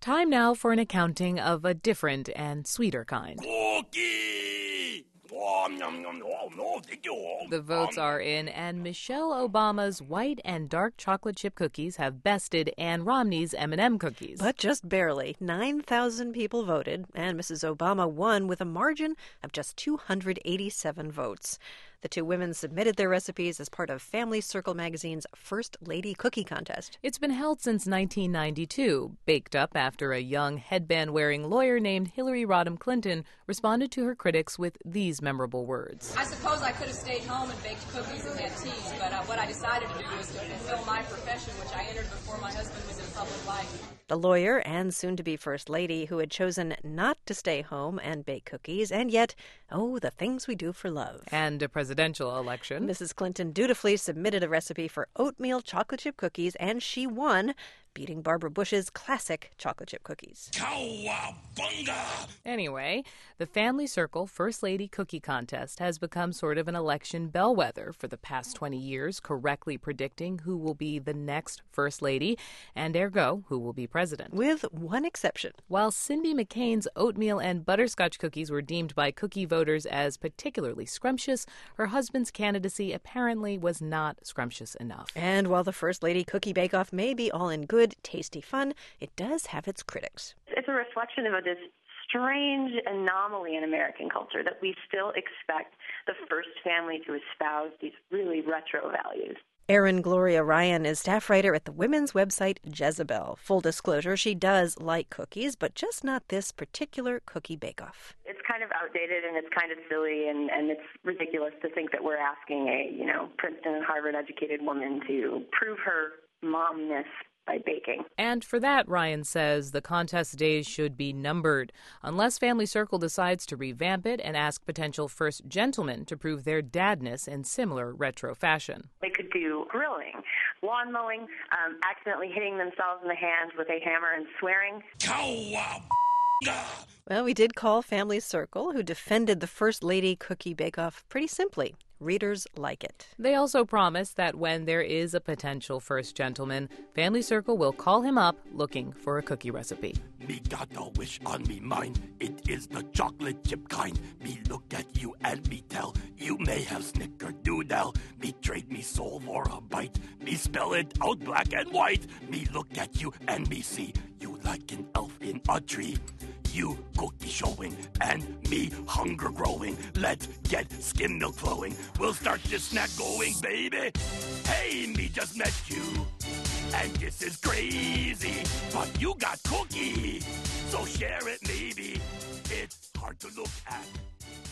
Time now for an accounting of a different and sweeter kind. Cookie! Oh, thank you. The votes are in, and Michelle Obama's white and dark chocolate chip cookies have bested Ann Romney's M&M cookies. But just barely. 9,000 people voted, and Mrs. Obama won with a margin of just 287 votes. The two women submitted their recipes as part of Family Circle magazine's First Lady Cookie Contest. It's been held since 1992, baked up after a young headband-wearing lawyer named Hillary Rodham Clinton responded to her critics with these memorable words. I suppose I could have stayed home and baked cookies and had teas, but what I decided to do was to fulfill my profession, which I entered before my husband was in public life. The lawyer and soon-to-be First Lady who had chosen not to stay home and bake cookies, and yet, the things we do for love. And a presidential election. Mrs. Clinton dutifully submitted a recipe for oatmeal chocolate chip cookies, and she won, beating Barbara Bush's classic chocolate chip cookies. Cowabunga! Anyway, the Family Circle First Lady Cookie Contest has become sort of an election bellwether for the past 20 years, correctly predicting who will be the next First Lady, and ergo, who will be president. With one exception. While Cindy McCain's oatmeal and butterscotch cookies were deemed by cookie voters as particularly scrumptious, her husband's candidacy apparently was not scrumptious enough. And while the First Lady Cookie Bake-Off may be all in good, tasty fun, it does have its critics. It's a reflection of this strange anomaly in American culture that we still expect the first family to espouse these really retro values. Erin Gloria Ryan is staff writer at the women's website Jezebel. Full disclosure, she does like cookies, but just not this particular cookie bake-off. It's kind of outdated and it's kind of silly and it's ridiculous to think that we're asking a, Princeton and Harvard educated woman to prove her momness by baking. And for that, Ryan says, the contest days should be numbered, unless Family Circle decides to revamp it and ask potential first gentlemen to prove their dadness in similar retro fashion. They could do grilling, lawn mowing, accidentally hitting themselves in the hands with a hammer and swearing. Cowabunga! Well, we did call Family Circle, who defended the First Lady Cookie Bake-Off pretty simply. Readers like it. They also promised that when there is a potential first gentleman, Family Circle will call him up looking for a cookie recipe. Me got a wish on me mind. It is the chocolate chip kind. Me look at you and me tell you may have snickerdoodle. Me trade me soul for a bite. Me spell it out black and white. Me look at you and me see you like an elf in a tree. You cookie showing and me hunger growing. Let's get skim milk flowing. We'll start this snack going, baby. Hey, me just met you. And this is crazy. But you got cookie. So share it maybe. It's hard to look at.